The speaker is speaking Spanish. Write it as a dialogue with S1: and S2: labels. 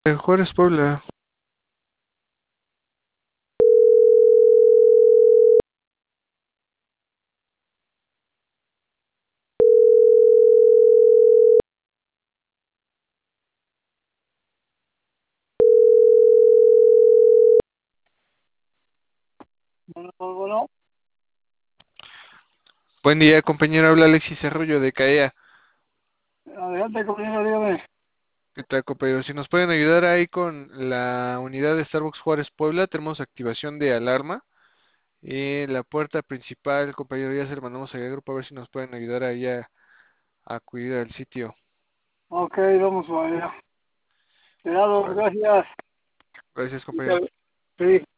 S1: Juárez Puebla.
S2: Bueno,
S1: Buen día, compañero. Habla Alexis Arroyo de CAEA.
S2: adelante, compañero, dígame.
S1: ¿Qué tal, compañero? Si nos pueden ayudar ahí con la unidad de Starbucks Juárez Puebla, tenemos activación de alarma. Y la puerta principal, compañero, ya se la mandamos al grupo a ver si nos pueden ayudar ahí a acudir al sitio.
S2: Ok, vamos para allá. Cuidado,
S1: Vale.
S2: gracias.
S1: Gracias, compañero.
S2: Sí.